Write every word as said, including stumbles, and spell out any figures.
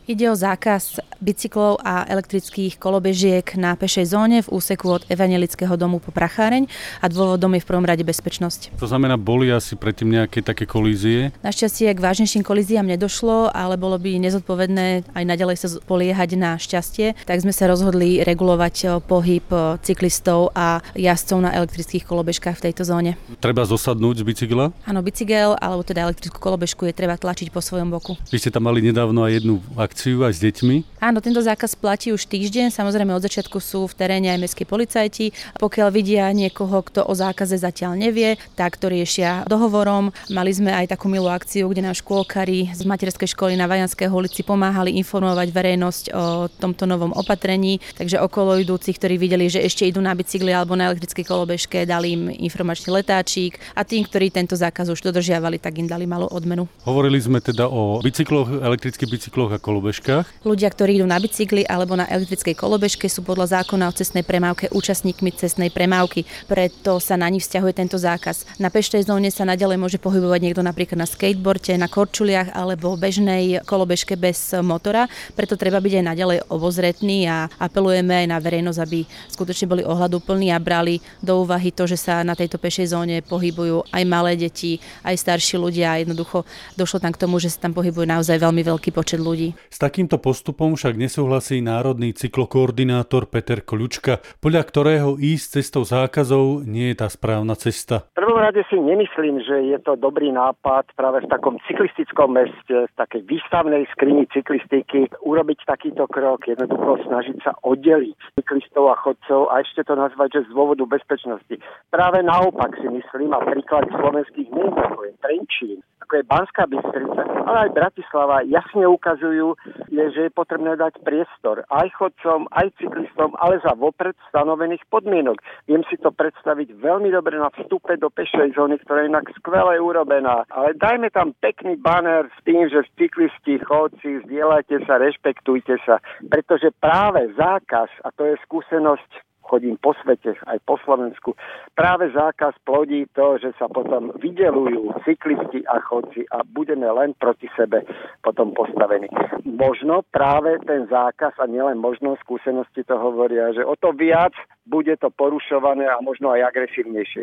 Ide o zákaz bicyklov a elektrických kolobežiek na pešej zóne v úseku od Evanjelického domu po Pracháreň a dôvodom je v prvom rade bezpečnosť. To znamená, boli asi predtým nejaké také kolízie? Našťastie k vážnejším kolíziám nedošlo, ale bolo by nezodpovedné aj naďalej sa spoliehať na šťastie, tak sme sa rozhodli regulovať pohyb cyklistov a jazdcov na elektrických kolobežkách v tejto zóne. Treba zosadnúť z bicykla? Áno, bicykel alebo teda elektrickú kolobežku je treba tlačiť po svojom boku. Vy ste tam mali nedávno aj jednu akciu aj s deťmi? Áno, tento zákaz platí už týždeň. Samozrejme od začiatku sú v teréne aj mestskí policajti. Pokiaľ vidia niekoho, kto o zákaze zatiaľ nevie, tak to riešia dohovorom. Mali sme aj takú milú akciu, kde nám škôlkari z materskej školy na Vajanskej ulici pomáhali informovať verejnosť o tomto novom opatrení. Takže okolo idúcich, ktorí videli, že ešte idú na bicykli alebo na elektrickej kolobežke, dali im informačný letáčik a tým, ktorí tento zákaz už dodržiavali, tak im dali malú odmenu. Hovorili sme teda o bicykloch, elektrických bicykloch a kolobežkách. Ľudia, ktorí idú na bicykli alebo na elektrickej kolobežke, sú podľa zákona o cestnej premávke účastníkmi cestnej premávky. Preto sa na nich vzťahuje tento zákaz. Na pešej zóne sa naďalej môže pohybovať niekto napríklad na skateboarde, na korčuliach alebo bežnej kolobežke bez motora. Preto treba byť aj naďalej obozretný a apelujeme aj na verejnosť, aby skutočne boli ohľaduplní a brali do úvahy to, že sa na tejto pešej zóne pohybujú aj malé deti, aj starší ľudia. Jednoducho došlo tam k tomu, že sa tam pohybuje naozaj veľmi veľký počet ľudí. S takýmto postupom však nesúhlasí národný cyklokoordinátor Peter Kľučka, podľa ktorého ísť cestou zákazov nie je tá správna cesta. V prvom rade si nemyslím, že je to dobrý nápad práve v takom cyklistickom meste, v takej výstavnej skrini cyklistiky urobiť takýto krok, jednoducho snažiť sa oddeliť cyklistov a chodcov a ešte to nazvať, že z dôvodu bezpečnosti. Práve naopak si myslím, a príklad slovenských miest, ako je Trenčín, ako je Banská Bystrica, ale aj Bratislava jasne ukazujú, je, že je potrebné dať priestor aj chodcom, aj cyklistom, ale za vopred stanovených podmienok. Viem si to predstaviť veľmi dobre na vstupe do pešej zóny, ktorá je inak skvele urobená. Ale dajme tam pekný banner s tým, že cyklisti, chodci, zdieľajte sa, rešpektujte sa, pretože práve zákaz, a to je skúsenosť, chodím po svete, aj po Slovensku. Práve zákaz plodí to, že sa potom vydeľujú cyklisti a chodci a budeme len proti sebe potom postavení. Možno práve ten zákaz a nielen možno skúsenosti to hovoria, že o to viac bude to porušované a možno aj agresívnejšie.